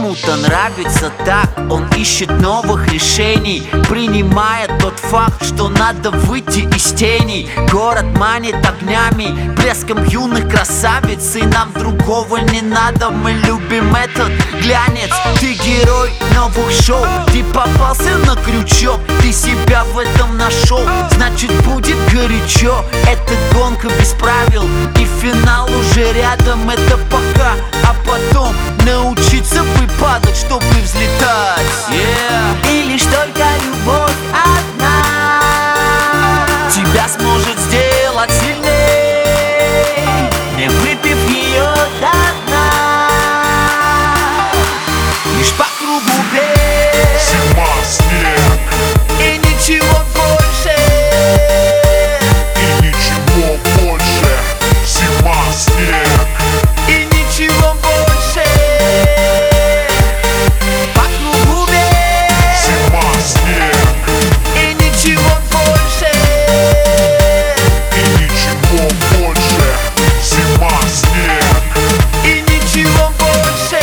Кому-то нравится так, он ищет новых решений, принимая тот факт, что надо выйти из теней. Город манит огнями, блеском юных красавиц, и нам другого не надо. Мы любим этот глянец. Ты герой новых шоу, ты попался на крючок, ты себя в этом нашел, значит будет горячо. Это гонка без правил, и финал уже рядом. Это пока, а потом научиться бы падать, чтобы взлетать. И лишь только любовь одна тебя сможет сделать сильней, не выпив ее до дна. Лишь по кругу бег, зима, снег и ничего больше. и ничего больше. Зима, снег И ничего больше. По кругу бег, зима, снег и ничего больше. и ничего больше. Зима, снег И ничего больше.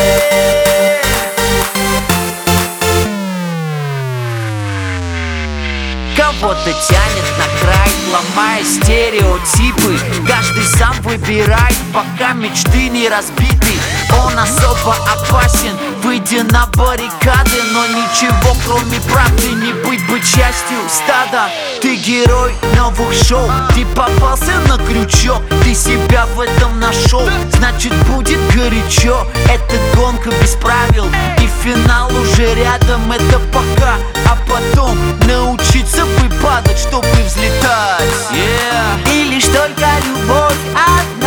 Кого-то тянет на край, ломая стереотипы. Каждый сам выбирает, пока мечты не разбиты. Он особо опасен, выйдя на баррикады, но ничего кроме правды не быть бы частью стада. Ты герой новых шоу, ты попался на крючок, ты себя в этом нашел, значит будет горячо. Это гонка без правил, и финал уже рядом. Это пока, а потом научиться бы падать, чтобы взлетать. И лишь только любовь одна